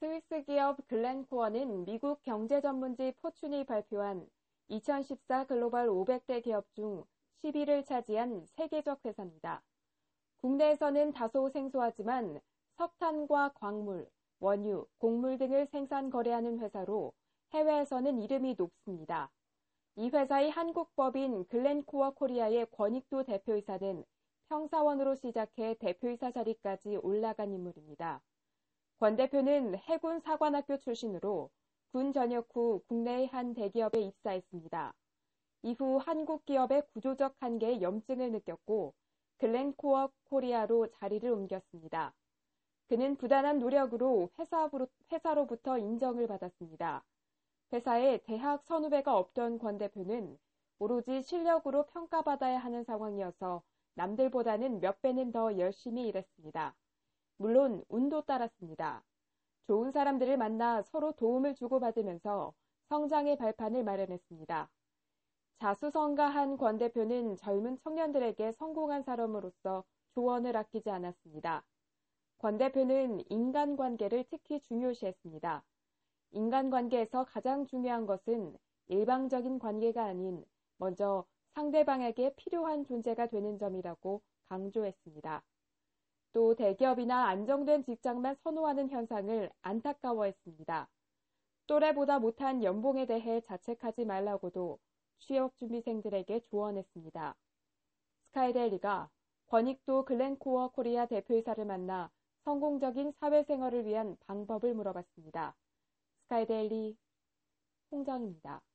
스위스 기업 글렌코어는 미국 경제 전문지 포춘이 발표한 2014 글로벌 500대 기업 중 10위를 차지한 세계적 회사입니다. 국내에서는 다소 생소하지만 석탄과 광물, 원유, 곡물 등을 생산 거래하는 회사로 해외에서는 이름이 높습니다. 이 회사의 한국법인 글렌코어 코리아의 권익도 대표이사는 평사원으로 시작해 대표이사 자리까지 올라간 인물입니다. 권 대표는 해군 사관학교 출신으로 군 전역 후 국내의 한 대기업에 입사했습니다. 이후 한국 기업의 구조적 한계에 염증을 느꼈고 글렌코어 코리아로 자리를 옮겼습니다. 그는 부단한 노력으로 회사로부터 인정을 받았습니다. 회사에 대학 선후배가 없던 권 대표는 오로지 실력으로 평가받아야 하는 상황이어서 남들보다는 몇 배는 더 열심히 일했습니다. 물론 운도 따랐습니다. 좋은 사람들을 만나 서로 도움을 주고받으면서 성장의 발판을 마련했습니다. 자수성가한 권 대표는 젊은 청년들에게 성공한 사람으로서 조언을 아끼지 않았습니다. 권 대표는 인간관계를 특히 중요시했습니다. 인간관계에서 가장 중요한 것은 일방적인 관계가 아닌 먼저 상대방에게 필요한 존재가 되는 점이라고 강조했습니다. 또 대기업이나 안정된 직장만 선호하는 현상을 안타까워했습니다. 또래보다 못한 연봉에 대해 자책하지 말라고도 취업준비생들에게 조언했습니다. 스카이데일리가 권익도 글렌코어 코리아 대표이사를 만나 성공적인 사회생활을 위한 방법을 물어봤습니다. 스카이데일리 홍정입니다.